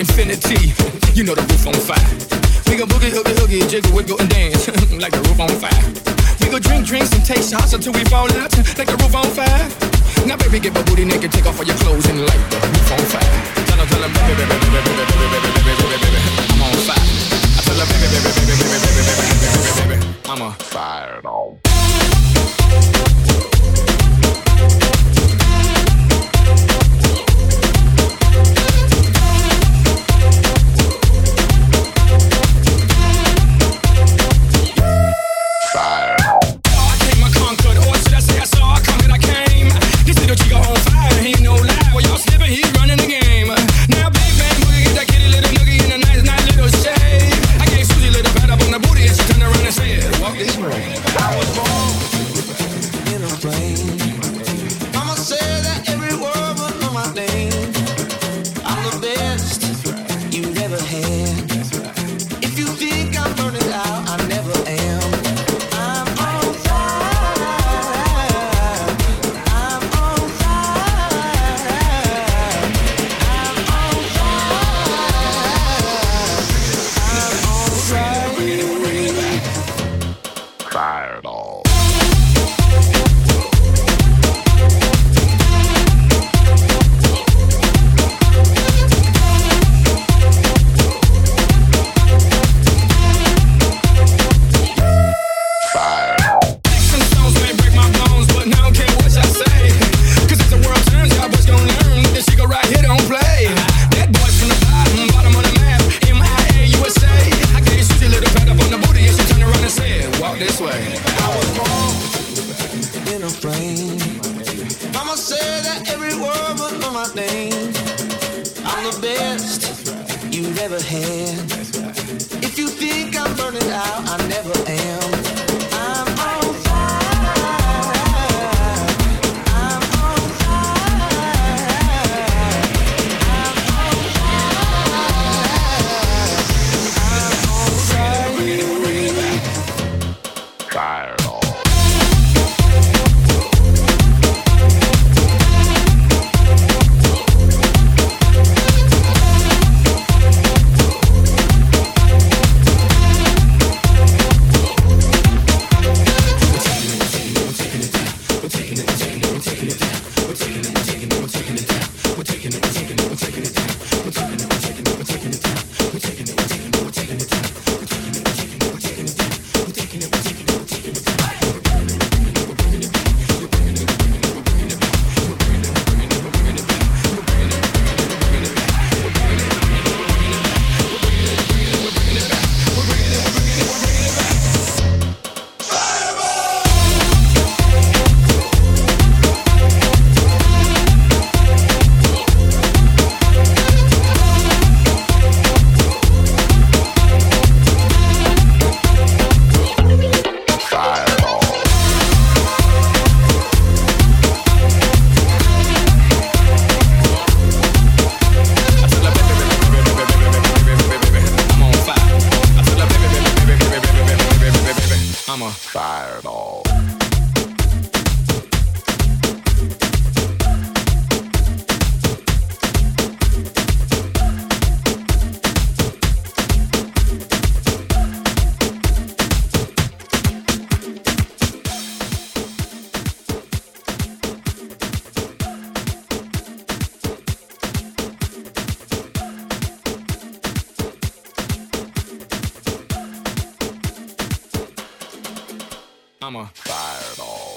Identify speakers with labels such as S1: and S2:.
S1: infinity. You know the roof on fire. We gon' boogie, oogie, oogie, jiggle, wiggle, and dance like the roof on fire. We gon' drink drinks and take shots until we fall out like the roof on fire. Now baby, get my booty naked, take off all your clothes and light the roof on fire. Tell her, baby, baby, baby, baby, baby, baby, baby, baby, baby, I'm on fire. I tell her, baby, baby, baby, baby, baby, baby, baby, baby, baby, I'm on fire. I'm a fireball.